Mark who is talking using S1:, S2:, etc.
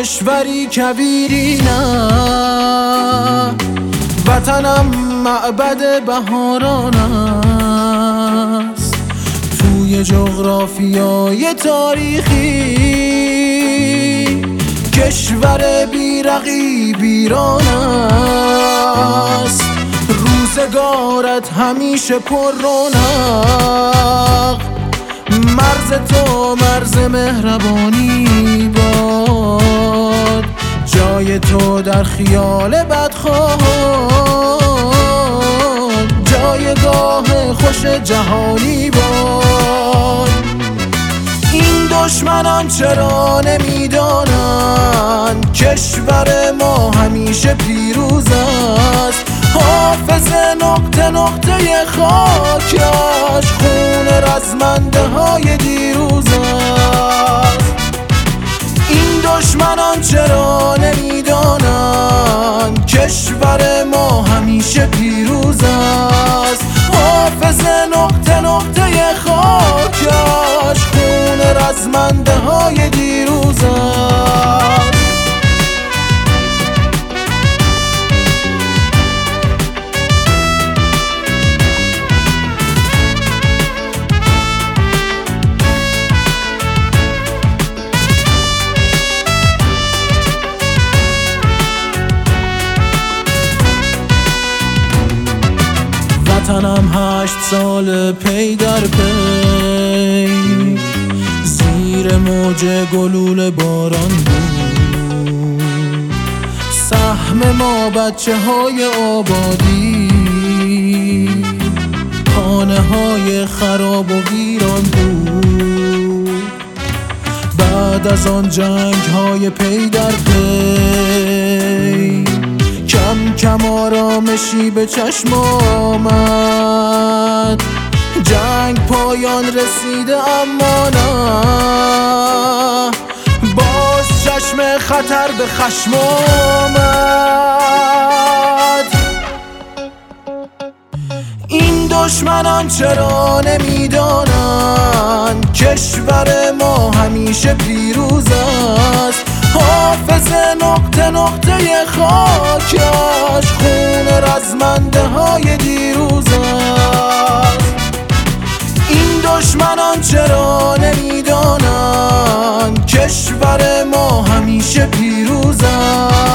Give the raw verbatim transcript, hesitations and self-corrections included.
S1: کشوری کویری نه، وطنم معبد بهاران است. توی جغرافیای تاریخی کشور بی‌رقیب ایران است. روزگارت همیشه پر رونق، مرز تو مرز مهربانی باد. جای تو در خیال بدخواه، جایگاه خوش جهانی باد. این دشمنان چرا نمیدانند کشور ما همیشه پیروز است. حافظ نقطه نقطه خاکش خون رزمنده های دیروز است. این دشمنان چرا نمیدانند کشور ما همیشه پیروز است. حافظ نقطه نقطه خاکش خون رزمنده های دیروز است. وطنم هشت سال پی در پی زیر موج گلول باران بود. سهم ما بچه های آبادی خانه های خراب و ویران بود. بعد از آن جنگ های پی در پی کم کم آرامشی به چشم آمد. جنگ پایان رسیده اما نه، باز چشم خطر به خشم آمد. این دشمنان چرا نمیدانند کشور ما همیشه پیروز است. حافظ نقطه نقطه خاکش خون رزمنده های دیروز است. این دشمنان چرا نمیدانند کشور ما همیشه پیروز است.